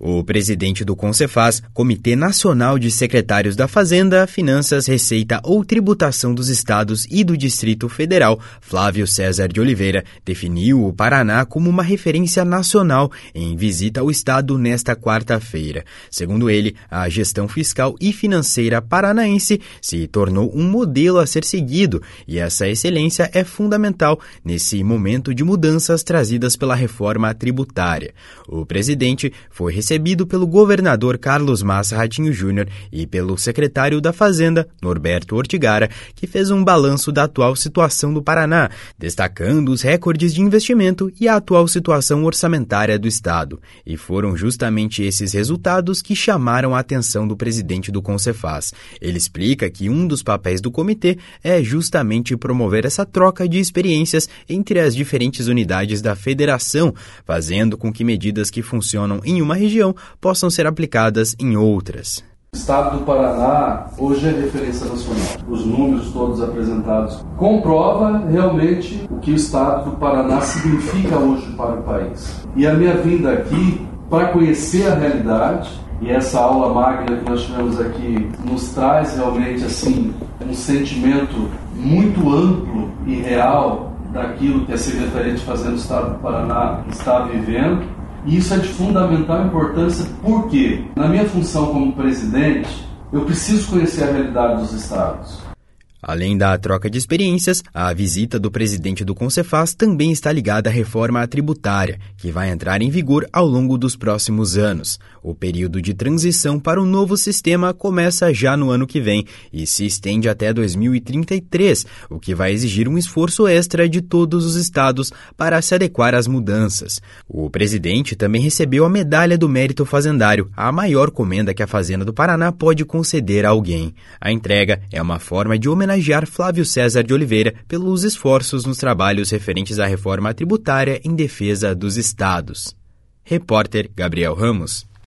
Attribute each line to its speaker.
Speaker 1: O presidente do CONCEFAZ, Comitê Nacional de Secretários da Fazenda, Finanças, Receita ou Tributação dos Estados e do Distrito Federal, Flávio César de Oliveira, definiu o Paraná como uma referência nacional em visita ao estado nesta quarta-feira. Segundo ele, a gestão fiscal e financeira paranaense se tornou um modelo a ser seguido e essa excelência é fundamental nesse momento de mudanças trazidas pela reforma tributária. O presidente foi recebido pelo governador Carlos Massa Ratinho Júnior e pelo secretário da Fazenda, Norberto Ortigara, que fez um balanço da atual situação do Paraná, destacando os recordes de investimento e a atual situação orçamentária do estado. E foram justamente esses resultados que chamaram a atenção do presidente do CONCEFAZ. Ele explica que um dos papéis do comitê é justamente promover essa troca de experiências entre as diferentes unidades da federação, fazendo com que medidas que funcionam em uma região possam ser aplicadas em outras.
Speaker 2: O estado do Paraná hoje é referência nacional. Os números todos apresentados comprova realmente o que o estado do Paraná significa hoje para o país. E a minha vinda aqui para conhecer a realidade, e essa aula magna que nós tivemos aqui nos traz realmente assim um sentimento muito amplo e real daquilo que a Secretaria de Fazenda do Estado do Paraná está vivendo. E isso é de fundamental importância porque, na minha função como presidente, eu preciso conhecer a realidade dos estados.
Speaker 1: Além da troca de experiências, a visita do presidente do CONCEFAZ também está ligada à reforma tributária, que vai entrar em vigor ao longo dos próximos anos. O período de transição para o novo sistema começa já no ano que vem e se estende até 2033, o que vai exigir um esforço extra de todos os estados para se adequar às mudanças. O presidente também recebeu a Medalha do Mérito Fazendário, a maior comenda que a Fazenda do Paraná pode conceder a alguém. A entrega é uma forma de homenagear Flávio César de Oliveira pelos esforços nos trabalhos referentes à reforma tributária em defesa dos estados. Repórter Gabriel Ramos.